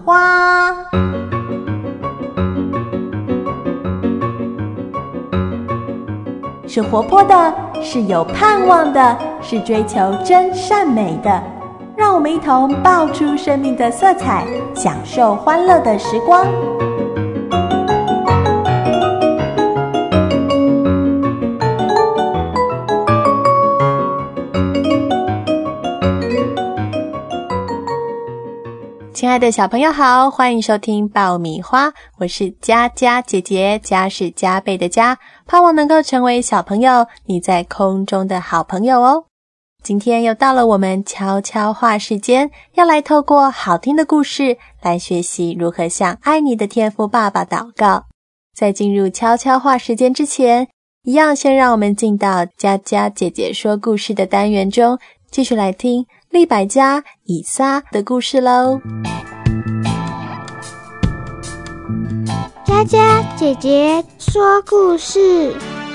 花。是活泼的，是有盼望的，是追求真善美的。让我们一同爆出生命的色彩，享受欢乐的时光。亲爱的小朋友好，欢迎收听爆米花，我是佳佳姐姐，佳是加倍的佳，盼望能够成为小朋友你在空中的好朋友哦。今天又到了我们悄悄话时间，要来透过好听的故事来学习如何向爱你的天父爸爸祷告。在进入悄悄话时间之前，一样先让我们进到佳佳姐姐说故事的单元中，继续来听利百加以撒的故事咯。 佳佳姐姐说故事。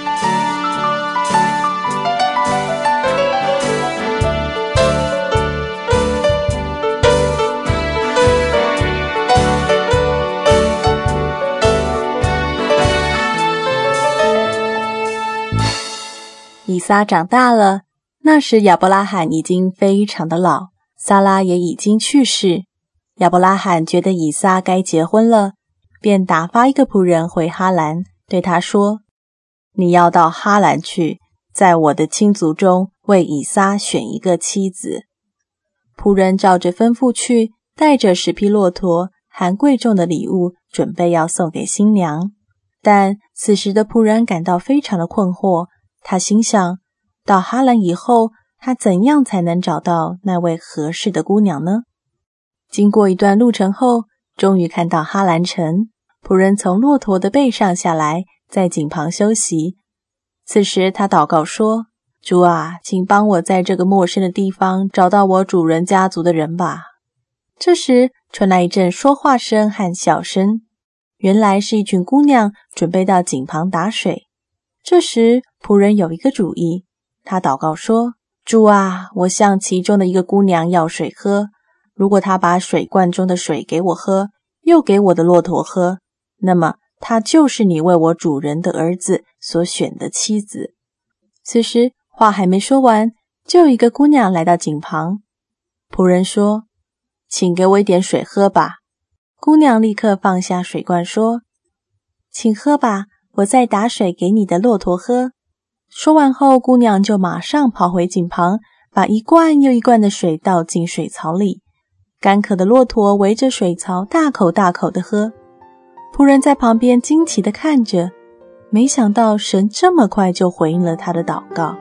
以撒长大了，那时亚伯拉罕已经非常的老，撒拉也已经去世。亚伯拉罕觉得以撒该结婚了，便打发一个仆人回哈兰，对他说：你要到哈兰去，在我的亲族中为以撒选一个妻子。仆人照着吩咐去，带着10匹骆驼含贵重的礼物，准备要送给新娘。但此时的仆人感到非常的困惑，他心想，到哈兰以后，他怎样才能找到那位合适的姑娘呢？经过一段路程后，终于看到哈兰城。仆人从骆驼的背上下来，在井旁休息。此时他祷告说：主啊，请帮我在这个陌生的地方找到我主人家族的人吧。这时传来一阵说话声和笑声，原来是一群姑娘准备到井旁打水。这时仆人有一个主意，他祷告说：主啊，我向其中的一个姑娘要水喝，如果她把水罐中的水给我喝，又给我的骆驼喝，那么她就是你为我主人的儿子所选的妻子。此时话还没说完，就有一个姑娘来到井旁。仆人说：请给我一点水喝吧。姑娘立刻放下水罐说：请喝吧，我再打水给你的骆驼喝。说完后，姑娘就马上跑回井旁，把一罐又一罐的水倒进水槽里。干渴的骆驼围着水槽大口大口地喝。仆人在旁边惊奇地看着，没想到神这么快就回应了他的祷告。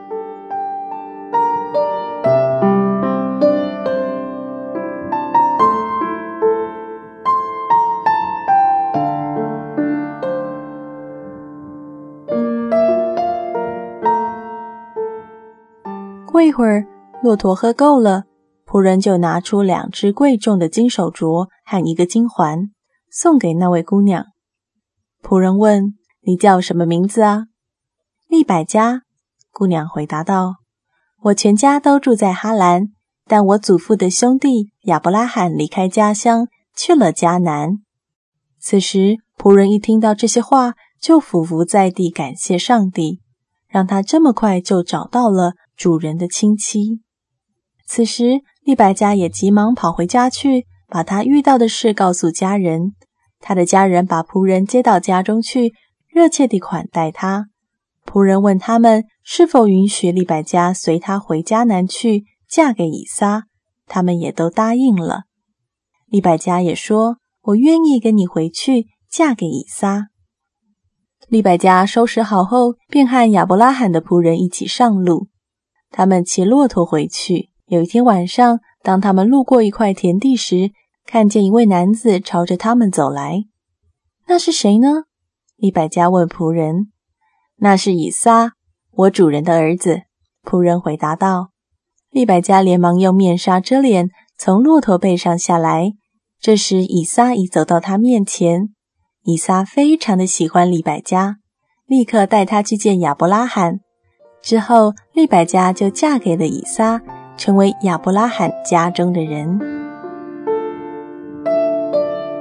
过一会儿，骆驼喝够了，仆人就拿出2只贵重的金手镯和1个金环，送给那位姑娘。仆人问：你叫什么名字啊？利百加。姑娘回答道：我全家都住在哈兰，但我祖父的兄弟亚伯拉罕离开家乡，去了迦南。此时仆人一听到这些话，就俯伏在地感谢上帝，让他这么快就找到了主人的亲戚。此时利百加也急忙跑回家去，把他遇到的事告诉家人。他的家人把仆人接到家中去，热切地款待他。仆人问他们是否允许利百加随他回迦南去，嫁给以撒，他们也都答应了。利百加也说：我愿意跟你回去，嫁给以撒。利百加收拾好后，便和亚伯拉罕的仆人一起上路。他们骑骆驼回去。有一天晚上，当他们路过一块田地时，看见一位男子朝着他们走来。那是谁呢？利百加问仆人。那是以撒，我主人的儿子。仆人回答道。利百加连忙用面纱遮脸，从骆驼背上下来。这时以撒已走到他面前。以撒非常的喜欢利百加，立刻带他去见亚伯拉罕。之后利百加就嫁给了以撒，成为亚伯拉罕家中的人。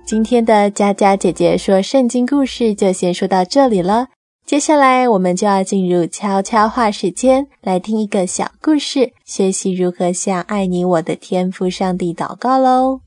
今天的佳佳姐姐说圣经故事就先说到这里了，接下来我们就要进入悄悄话时间，来听一个小故事，学习如何向爱你我的天父上帝祷告咯。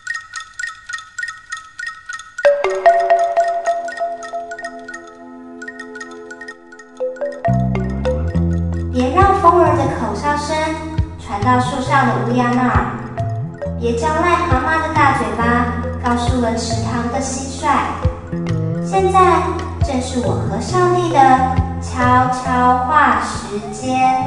别让风儿的口哨声传到树上的乌鸦那儿，别叫癞蛤蟆的大嘴巴告诉了池塘的蟋蟀。现在正是我和上帝的悄悄话时间。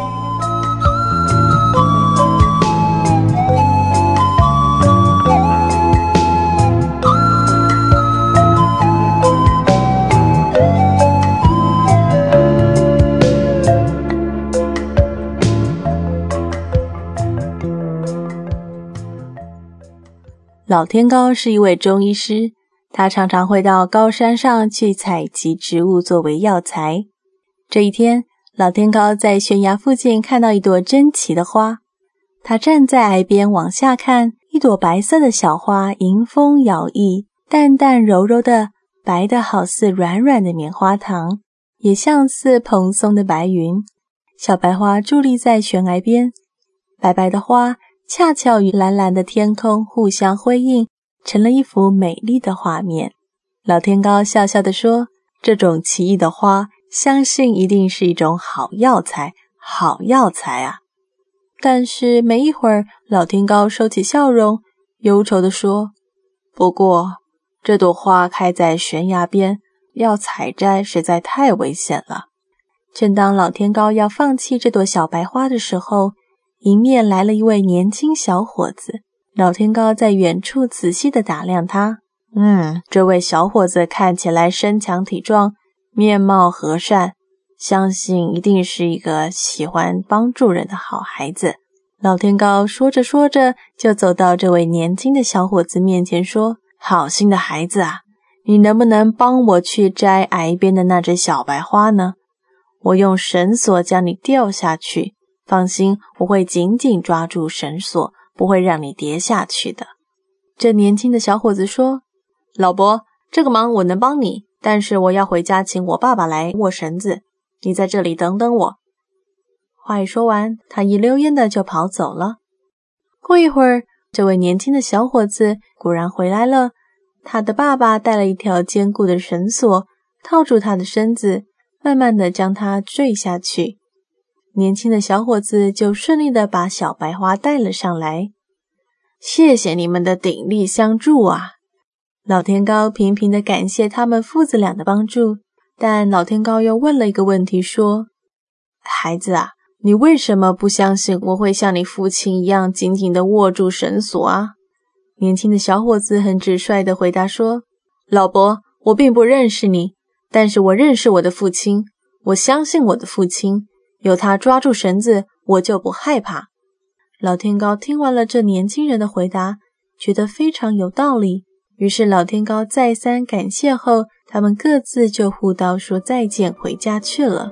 老天高是一位中医师，他常常会到高山上去采集植物作为药材。这一天，老天高在悬崖附近看到一朵珍奇的花，他站在崖边往下看，一朵白色的小花迎风摇曳，淡淡柔柔的，白得好似软软的棉花糖，也像似蓬松的白云。小白花伫立在悬崖边，白白的花恰巧与蓝蓝的天空互相辉映，成了一幅美丽的画面。老天高笑笑地说，这种奇异的花，相信一定是一种好药材，好药材啊！但是没一会儿，老天高收起笑容，忧愁地说，不过这朵花开在悬崖边，要采摘实在太危险了。正当老天高要放弃这朵小白花的时候，迎面来了一位年轻小伙子。老天高在远处仔细地打量他，这位小伙子看起来身强体壮，面貌和善，相信一定是一个喜欢帮助人的好孩子。老天高说着说着，就走到这位年轻的小伙子面前说，好心的孩子啊，你能不能帮我去摘崖边的那只小白花呢？我用绳索将你吊下去，放心，我会紧紧抓住绳索，不会让你跌下去的。这年轻的小伙子说，老伯，这个忙我能帮你，但是我要回家请我爸爸来握绳子，你在这里等等我。话一说完，他一溜烟的就跑走了。过一会儿，这位年轻的小伙子果然回来了，他的爸爸带了一条坚固的绳索，套住他的身子，慢慢的将他坠下去。年轻的小伙子就顺利的把小白花带了上来。谢谢你们的鼎力相助啊！老天高频频的感谢他们父子俩的帮助，但老天高又问了一个问题说，孩子啊，你为什么不相信我会像你父亲一样紧紧的握住绳索啊？年轻的小伙子很直率的回答说，老伯，我并不认识你，但是我认识我的父亲，我相信我的父亲，有他抓住绳子，我就不害怕。老天高听完了这年轻人的回答，觉得非常有道理，于是老天高再三感谢后，他们各自就互道说再见，回家去了。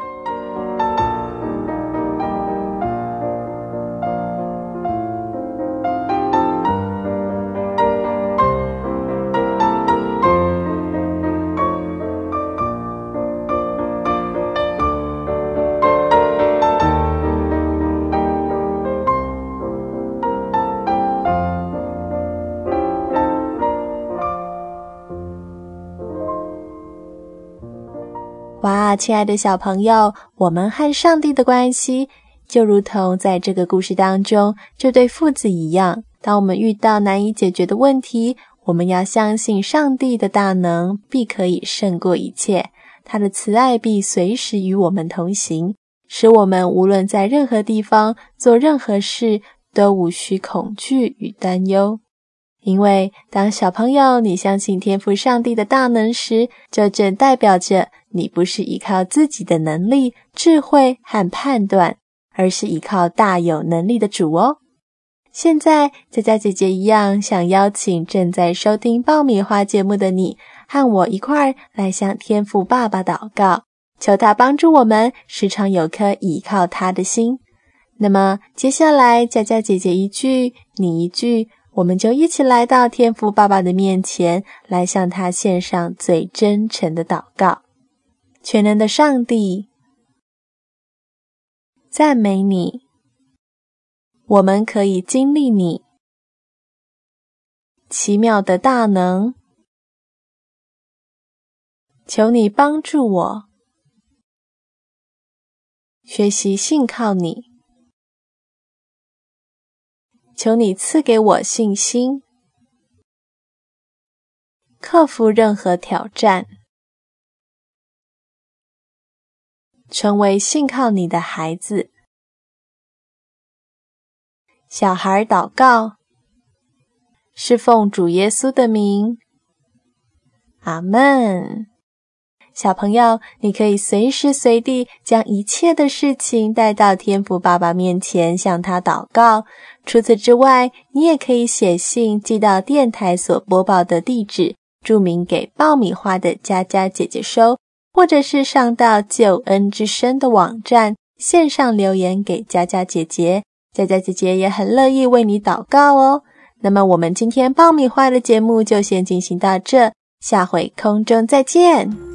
哇，亲爱的小朋友，我们和上帝的关系就如同在这个故事当中这对父子一样，当我们遇到难以解决的问题，我们要相信上帝的大能必可以胜过一切，他的慈爱必随时与我们同行，使我们无论在任何地方做任何事都无需恐惧与担忧。因为当小朋友你相信天父上帝的大能时，就正代表着你不是依靠自己的能力、智慧和判断，而是依靠大有能力的主哦。现在佳佳姐姐一样想邀请正在收听爆米花节目的你，和我一块儿来向天父爸爸祷告，求他帮助我们时常有颗倚靠他的心。那么接下来佳佳姐姐一句你一句， 我们就一起来到天父爸爸的面前，来向他献上最真诚的祷告。全能的上帝，赞美你，我们可以经历你奇妙的大能，求你帮助我学习信靠你，求你赐给我信心，克服任何挑战，成为信靠你的孩子。小孩祷告，是奉主耶稣的名，阿们。小朋友，你可以随时随地将一切的事情带到天父爸爸面前，向他祷告。除此之外，你也可以写信寄到电台所播报的地址，注明给爆米花的佳佳姐姐收，或者是上到救恩之声的网站，线上留言给佳佳姐姐，佳佳姐姐也很乐意为你祷告哦。那么我们今天爆米花的节目就先进行到这，下回空中再见。